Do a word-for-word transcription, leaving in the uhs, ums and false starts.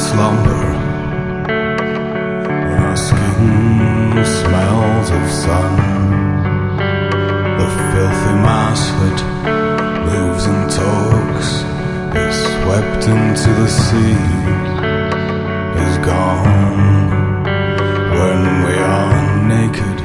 slumber, when our skin smells of sun, the filthy masshood moves and talks, is swept into the sea, is gone when we are naked.